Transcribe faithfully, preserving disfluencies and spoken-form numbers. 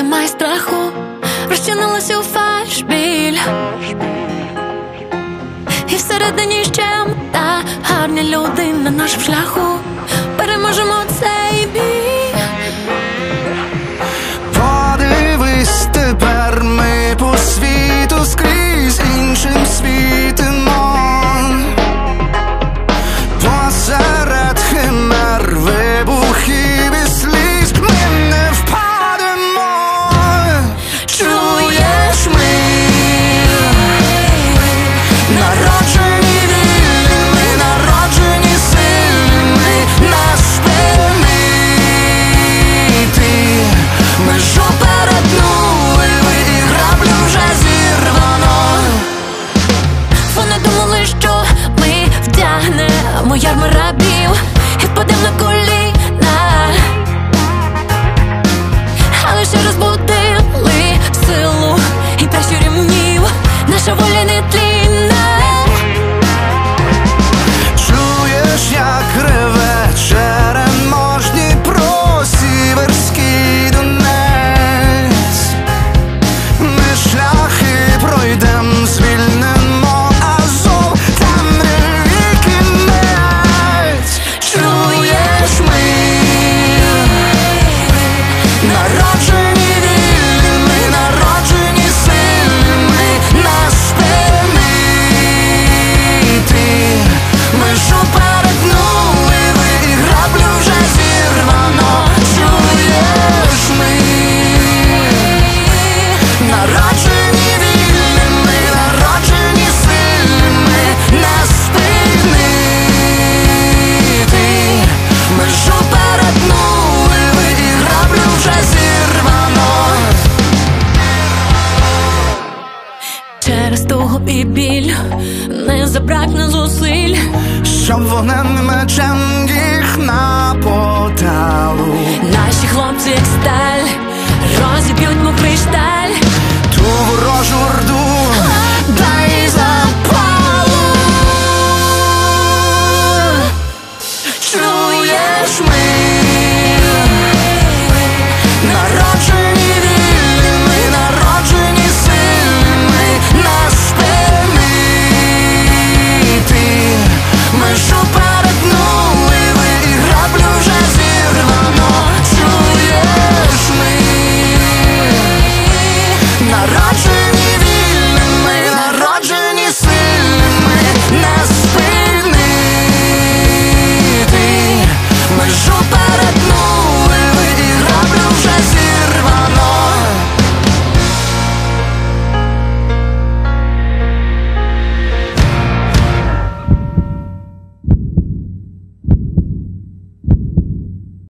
немає страху, розчинилася у фальш біль. І всередині ще та гарні люди на нашому шляху. Переможемо цей бій. Подивись, тепер ми по світу скрізь іншим світимо. Посеред химер, вибухів і сліз ми не впадемо. Чуєш, ми народжені вільними, народжені сильними, нас спинити. Межу перетнули ви, і граблю вже зірвано. Вони думали, що ми вдягнемо ярми рабів і впадемо на коліна, але ще розбудили силу і пращурі рівнів. Наша воля не тлінна. Чуєш, як реве черемош Дніпро, Сіверський Донець. Ми шляхи пройдем, звільнимо Азов, темряві кінець. Чуєш, ми народжені вільними, народжені сильними, нас спинити. Межу перетнули ви, і граблю вже зірвано. Чуєш, ми народжені вільними, народжені сильними, нас спинити. Межу перетнули ви, і граблю вже зірвано. Через тугу і біль не забракне зусиль, щоб вогнем і мечем їх на поталу. Наші хлопці, як сталь, розіб'ють мов кришталь ту ворожу орду, дай запалу. Чуєш, ми